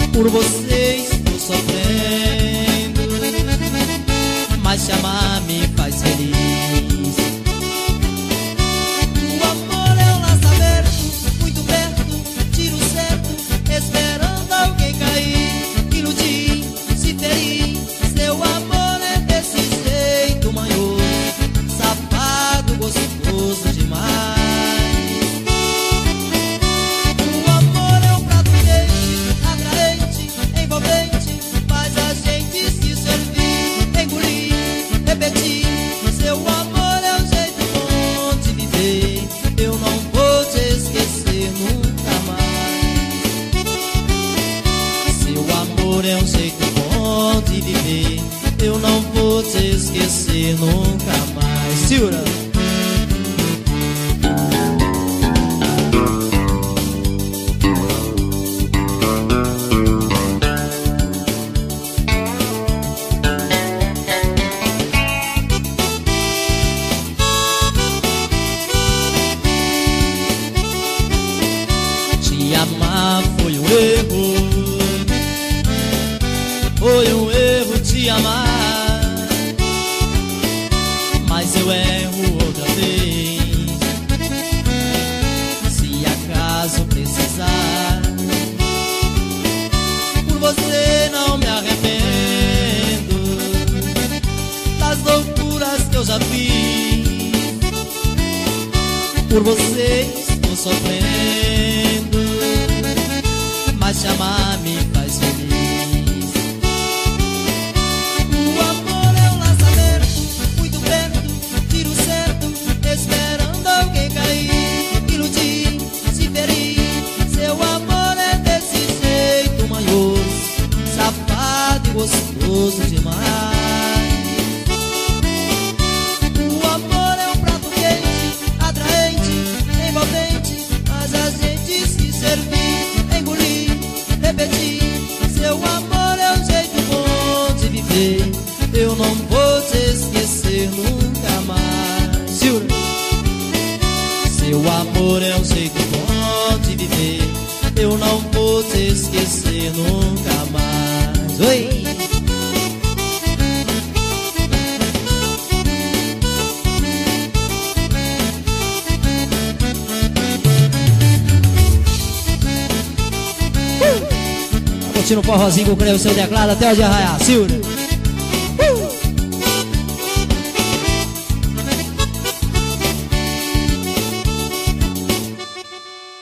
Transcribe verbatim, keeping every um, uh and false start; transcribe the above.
Por você estou sofrendo, mas te amar me faz feliz. O amor é um laço aberto, muito perto, tiro certo, esperando alguém cair, iludir, se ferir. Seu amor é desse jeito manhoso, safado, gostoso demais. O amor é um prato quente, atraente, envolvente, faz a gente se servir, engolir, repetir. Seu amor é um jeito bom de viver, eu não vou te esquecer nunca mais. Seu amor é um jeito bom de viver, eu não vou te esquecer nunca mais. Silvia. Te amar foi um erro, foi um erro te amar, mas eu erro outra vez. Se acaso precisar, por você não me arrependo das loucuras que eu já fiz. Por você estou sofrendo, mas te amar me faz feliz. O amor é um laço aberto, muito perto, tiro certo, esperando alguém cair, iludir, se ferir. Seu amor é desse jeito manhoso, safado e gostoso demais. O amor é um prato quente, atraente, envolvente, faz a gente se servir, engolir, repetir. Seu amor é um jeito bom de viver, eu não vou te esquecer nunca mais. Seu amor é um jeito bom de viver, eu não vou te esquecer nunca mais. Oi! Curtindo o forrozinho com o Cleo, seu teclado até o dia raiar. Silvia.